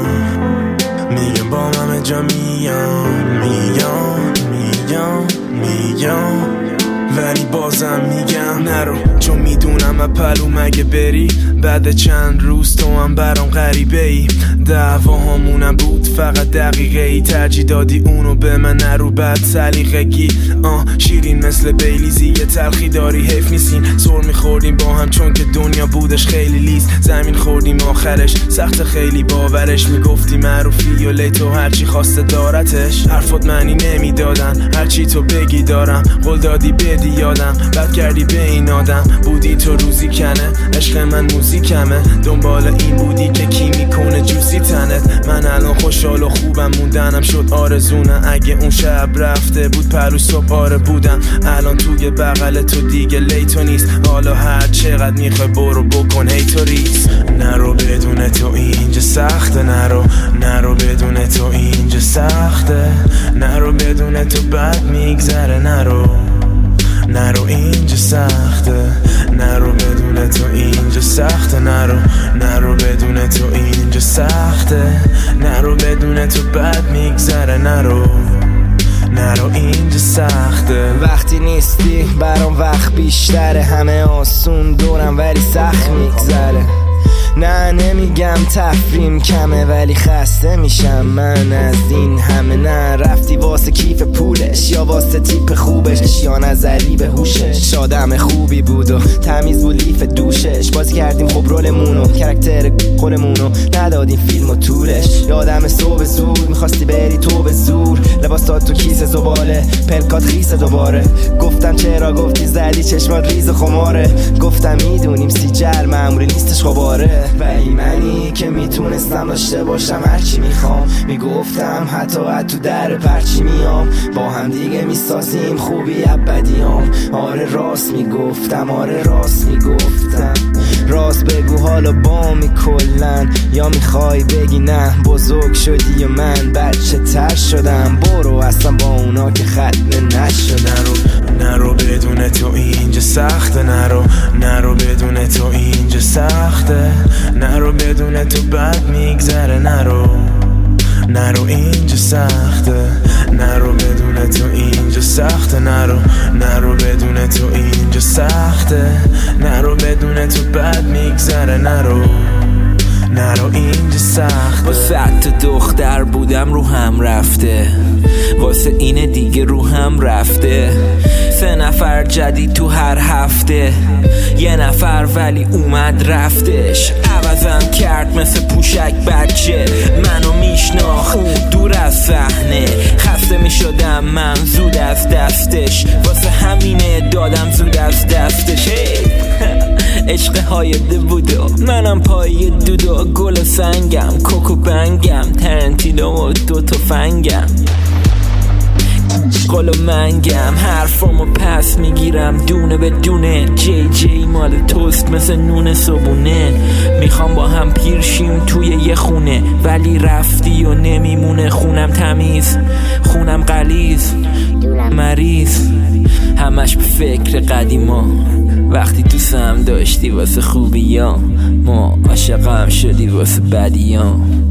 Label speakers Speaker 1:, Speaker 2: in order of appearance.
Speaker 1: میگم با همه جا میگم ولی بازم میگم نرو، چون میدونم اپلو مگه بری بعد چند روز تو هم برام غریبه ای. دعواهامونم بود فقط دقیقه ای، ترجیح دادی اونو به من نرو بعد سلیقگی. شیرین مثل بیلیزی یه تلخی داری حیف نیستین، سر میخوردیم با هم چون که دنیا بودش خیلی لیز. زمین خوردیم آخرش سخت خیلی باورش، میگفتی معروفی و لیتو هرچی خواسته دارتش. حرفات معنی نمیدادن هرچی تو بگی دارم، قول دادی بدی یادم بد کردی به این آدم. بودی تو روزی کنه عشق من موزیکمه، دنبال این بودی که کی میکنه جوسی تنت. من الان خوشحال و خوبم موندنم شد آرزونه، اگه اون شب رفته بود پلو صبح آره بودم. الان توی بغل تو دیگه لیتو نیست، حالا هر چقدر میخوای برو بکن هیتوریز. نرو بدون تو اینجا سخته، نرو بدون تو اینجا سخته، نرو بدون تو بد میگذره، نرو اینجا سخته، نرو بدون تو اینجا سخته، نرو بدون تو اینجا سخته، نرو بدون تو بد میگذره، نرو اینجا سخته.
Speaker 2: وقتی نیستی برام وقت بیشتره، همه آسون دورم ولی سخت میگذره. نه نمیگم تفریم کمه ولی خسته میشم من از این همه. نه رفتی واسه کیف پولش یا واسه تیپ خوبش، یا نظری به هوشش. آدم خوبی بود و تمیز بود لیف دوشش، بازی کردیم خب رولمونو کرکتر خودمونو، ندادیم فیلم و تورش. یادم صبح زود میخواستی بری تو به زور، لباس داد تو کیسه زباله پلکات خیسه دوباره. گفتم چرا، گفتی زدی چشمات ریز خماره. گفتم میدونیم سیجل معمولی نیستش خباره، ولی منی که میتونستم داشته باشم هرچی میخوام. میگفتم حتی تو در پرچی میام، با هم دیگه میسازیم خوبی ابدیام. آره راست میگفتم، آره راست میگفتم. راست بگو حالا با می کلن، یا میخوای بگی نه بزرگ شدی و من بچه تر شدم. برو اصلا با اونا که ختنه نشدن.
Speaker 1: نرو بدون تو اینجا سخته، نرو بدون تو اینجا سخته، نرو بدون تو بد میگذره، نرو اینجا سخته، نرو بدون تو اینجا سخته، نرو بدون تو اینجا سخته، نرو بدون تو بد میگذره، نرو اینجا سخته.
Speaker 3: واسه تا دختر بودم رو هم رفته، واسه اینه دیگه رو هم رفته. 3 نفر جدید تو هر هفته، 1 نفر ولی اومد رفتش. عوضم کرد مثل پوشک بچه، منو میشناخت دور از صحنه. خسته میشدم من زود از دستش، واسه همینه دادم زود از دستش. عشق هایده بودو منم پای دودو، گل و سنگم کوکو بنگم، ترنتینو و 2 تفنگم. قول و منگم حرفامو پس میگیرم دونه به دونه. جی مال توست مثل نون صبونه. میخوام با هم پیر شیم توی یه خونه، ولی رفتی و نمیمونه. خونم تمیز خونم غلیظ مریض، همش به فکر قدیما. وقتی تو سم داشتی واسه خوبیام، ما عاشقم شدی واسه بدیام.